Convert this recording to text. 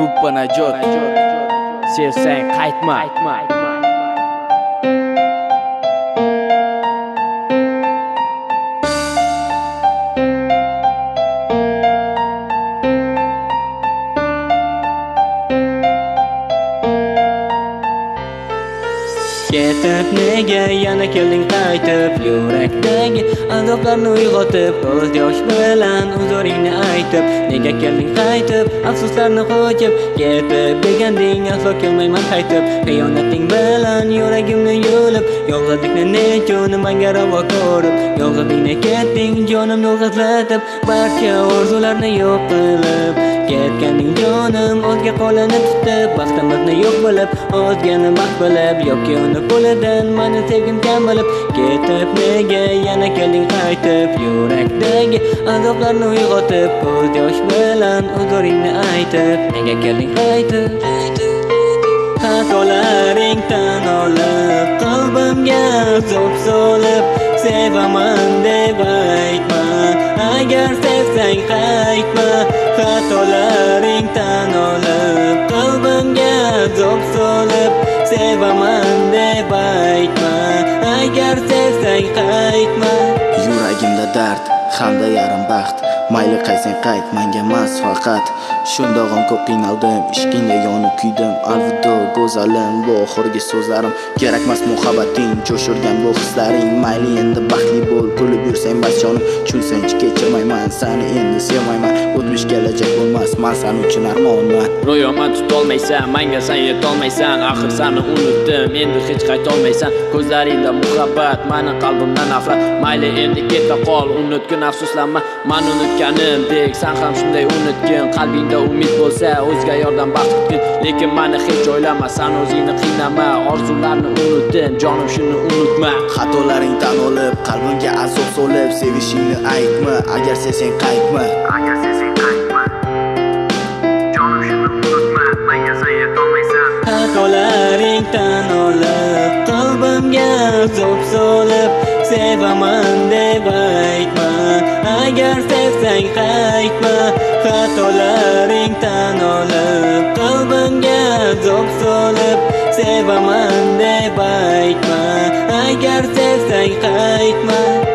Gruppa Najot sevsang qaytma. Ketib nega yana kelding qaytib, yurakdagi azoblarni uyg'otib, ko'z yosh bilan uzuringni aytib, nega kelding qaytib, afsuslarni qo'yib, ketib deganding aslo kelmayman qaytib, xiyonating bilan yuragimni yulib, yolg'izlikni nechun menga ravo ko'rib, yolg'izlikni ketding jonim yolg'izlatib, barcha orzularni yo'q qilib, ketganding jonim o'zga qo'lini tutib, baxtimizni yo'q bilib, o'zgani baxt bilib, yoki uni qo'lidan meni sevgim kam bilib, ketib nega yana kelding qaytib, yurakdagi azoblarni uyg'otib, ko'z yosh bilan uzuringni aytib, nega kelding qaytib, xatolaring tan olib, qalbimga azob solib, sevaman deb aytma, agar sevsang qaytma, xatolaring tan olib, qalbimga azob solib, sevaman deb aytma, agar sevsang qaytma. Yuragimda dard, hamda yarim baxt, mayli qaysang qayt, menga emas faqat. Shundog'im ko'p qiynaldim, ishqingda yonib kuydim, alvido go'zalim, bu oxirgi so'zlarim. Kerakmas muhabbating, jo'shirgan bu hislaring, mayli endi baxtli bo'l, kulib yursang bas jonim, tushunsanchi kechirmayman, seni endi sevmayman, o'tmish kelajak bo'lmas, men sen uchun armonman. Ro'yomni tutolmaysan, menga sen yetolmaysan, axir seni unutdim, endi hech qaytolmaysan, ko'zlaringda muhabbat, meni qalbimda nafrat, mayli endi keta qol, unutgin afsuslanma, men unutganimdek, sen ham shunday unutgin, qalbingda umid bo'lsa, o'zga yordam baxt kutgin, lekin meni hech o'ylama, sen o'zingni qiynama, orzularni unutdim, jonim shuni unutma. Xatolaring tan olib, qalbimga azob solib, sevishingni aytma, agar sevsang qaytma, jonim shuni unutma, menga sen yetolmaysan. Xatolaring tan olib, qalbimga azob solib, sevaman deb aytma, agar sevsang qaytma, xatolaring tan olib, qalbimga azob solib, sevaman deb aytma, agar sevsang qaytma.